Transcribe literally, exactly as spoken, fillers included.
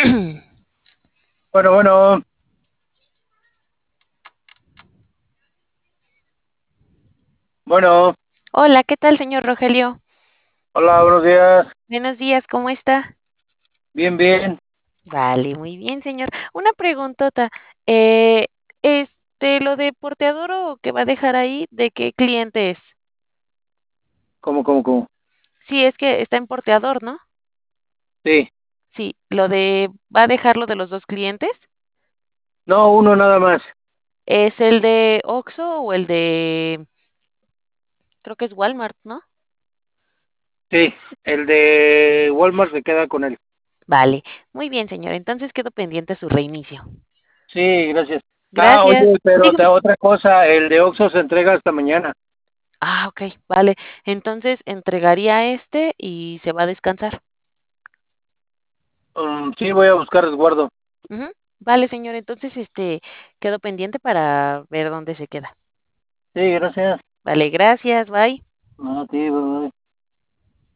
Bueno, bueno, bueno, Hola, ¿qué tal, señor Rogelio? hola, buenos días. Buenos días, ¿cómo está? Bien, bien. Vale, muy bien, señor. Una preguntota, eh, este, lo de porteador que va a dejar ahí, ¿de qué cliente es? ¿Cómo, cómo, cómo? Sí, es que está en porteador, ¿no? Sí. Sí, lo de ¿va a dejar lo de los dos clientes? No, uno nada más. ¿Es el de Oxxo o el de creo que es Walmart, ¿no? Sí, el de Walmart se queda con él. Vale, muy bien, señor. Entonces quedo pendiente su reinicio. Sí, gracias. Ah, oye, Gracias. pero te- Dígame. otra cosa, el de Oxxo se entrega hasta mañana. Ah, okey, vale. Entonces entregaría este y se va a descansar. Mm, sí, voy a buscar resguardo. Ujú. Vale, señor. Entonces, este, quedo pendiente para ver dónde se queda. Sí, gracias. Vale, gracias, bye. No, sí, bye, bye.